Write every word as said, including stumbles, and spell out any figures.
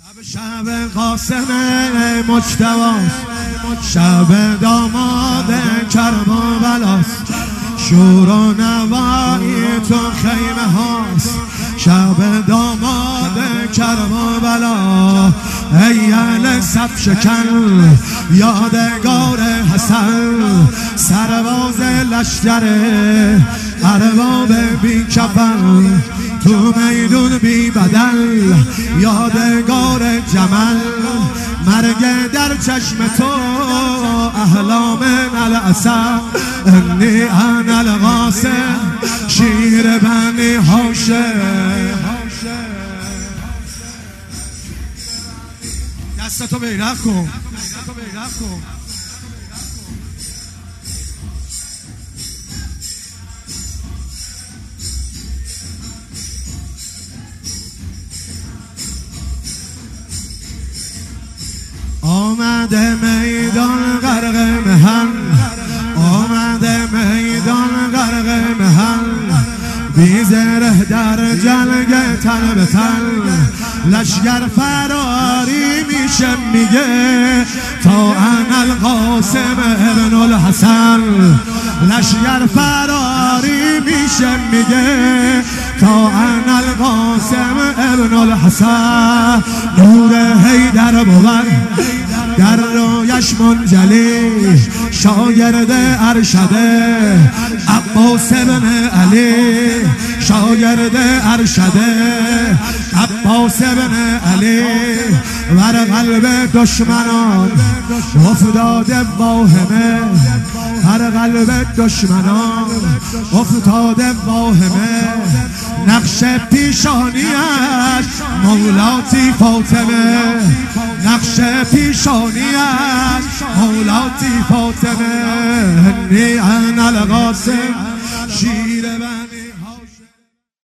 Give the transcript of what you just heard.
شب قاسم مجتبی، شب داماد کربلاست، شور و نوایی تو خیمه هاست. شب داماد کربلا، ای اهل صف شکن یادگار حسن، سرباز لشکر ارباب بی کفن، تو میدون بی بدل یادگار جمل، مرگ در چشم تو احلام الاسد، انی انا القاسم شیر بنی هاشم. دستتو بیرق کن، آمده میدان غرق مهن، آمده میدان غرق مهن، بی زره در جلگه تن به تن، لشگر فراری میشه میگه تا انا القاسم ابن الحسن، لشگر فراری میشه میگه تا انا القاسم ابن الحسن، نور حیدر بود در رویش منجلی، شاگرد ارشده عباس بن علی، شاگرد ارشده عباس بن علی، ور قلب دشمنان افتاده واهمه، هر قلب دشمنان افتاده واهمه، نقش پیشانیش مولاتی فاطمه، نقش پیشانیش مولاتی فاطمه، انی انا القاسم شیر